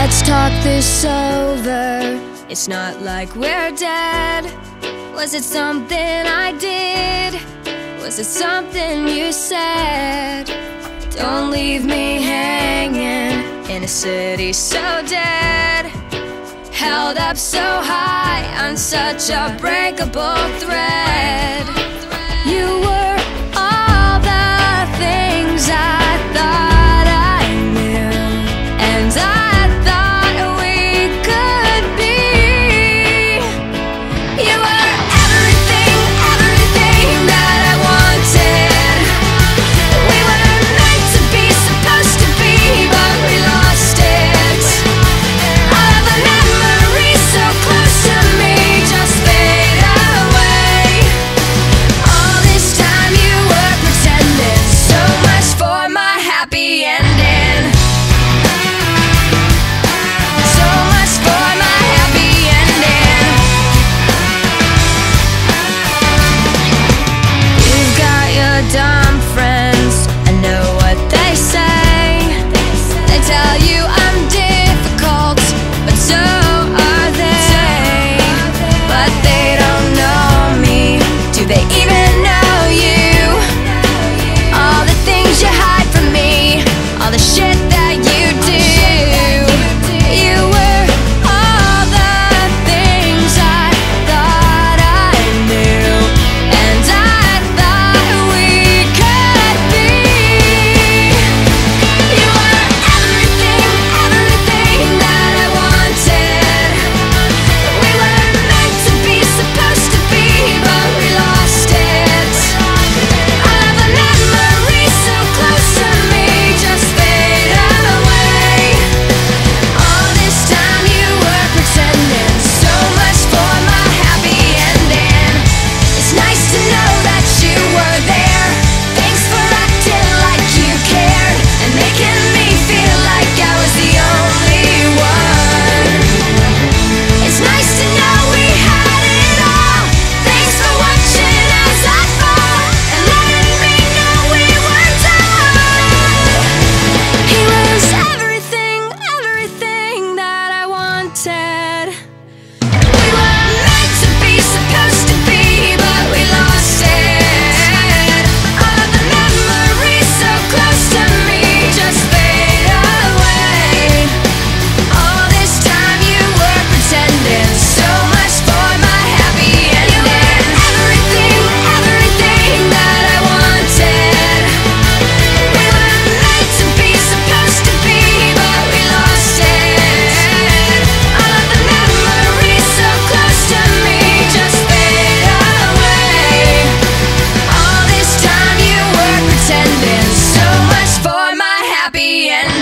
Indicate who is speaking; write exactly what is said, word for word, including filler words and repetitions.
Speaker 1: Let's talk this over. It's not like we're dead. Was it something I did? Was it something you said? Don't leave me hanging in a city so dead, held up so high on such a breakable thread. You were all the things I thought I knew, and I thought we could be. You were everything, everything that I wanted. We were meant to be, supposed to be, but we lost it. All of the memories so close to me just fade away. All this time you were pretending, so much for my happy ending. So much for my happy ending. You've got your dumb friends, I know what they say. They tell you I'm difficult, but so are they. But they don't know me, do they even know you? All the things you hide from me, all the shit that you do. You were all the things I thought I knew, and I thought we could be. You were everything, everything that I wanted. We were meant to be, supposed to be, but we lost it. All of the memories so close to me just fade away. All this time you were pretending, so much for my happy ending. It's nice to know that you were there. Thanks for acting like you cared and making me feel like I was the only one. It's nice to know we had it all. Thanks for watching as I fall and letting me know we were done. He was everything, everything that I wanted. We were meant to be, supposed to be, but we lost it. All of the memories so close to me just fade away. All this time you were pretending, so much for my happy ending. You were everything, everything that I wanted. We were meant to be, supposed to be, but we lost it. All of the memories so close to me just fade away. All this time you were pretending, so much for my happy ending.